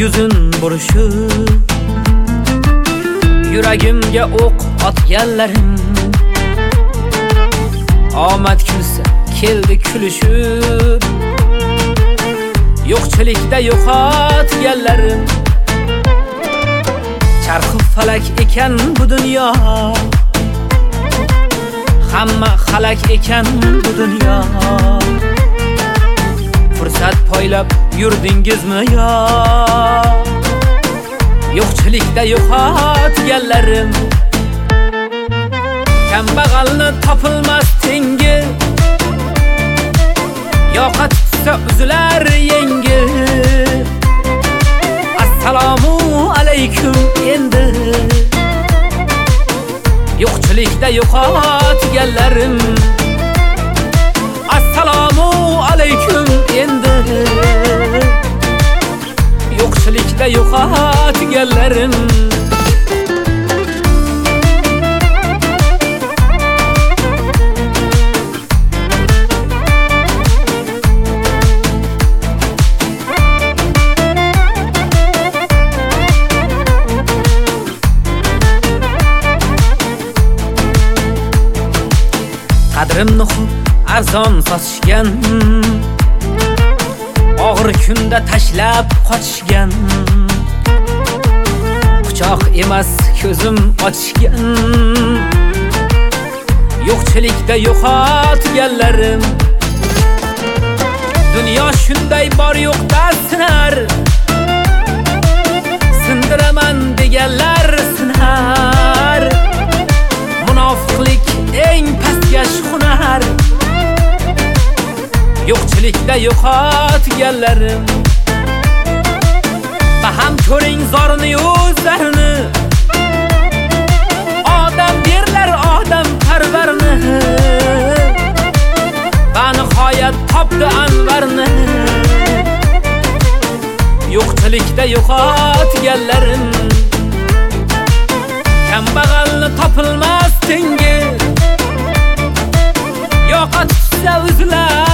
yuzun burishib, yuragimga o'q otganlarim. Omad kulsa keldi kulishib, yo'qchilikda yo'qotganlarim. Charxi falak ekan bu dunyo, hamma xalak ekan bu dunyo. Fursat poylab yurdingizmi yo? Yo'qchilikda yo'qotganlarim. Kambag'alni topilmas tengi, yoqa tutsa uzilar yengi. Assalomu alaykum endi, yo'qchilikda yo'qotganlarim. Assalomu alaykum endi, yo'qchilikda yo'qotganlarim. Qadrimni arzon sotishgan, og'ir kunda tashlab qochishgan. Quchoq emas ko'zim ochishgan, yo'qchilikda yo'qotganlarim. Dunyo shunday bor yo'qda sinar, sindiraman deganlar sinar. Munofiqlik eng pastkash hunar, yo'qchilikda yo'qotganlarim. Baham ko'ring zorni o'zlarini, odam derlar odam parvarni. Va nihoyat topdi anvarni, yo'qchilikda yo'qotganlarim. Kambag'alni topilmas tengi, yoqa tutsa uzlar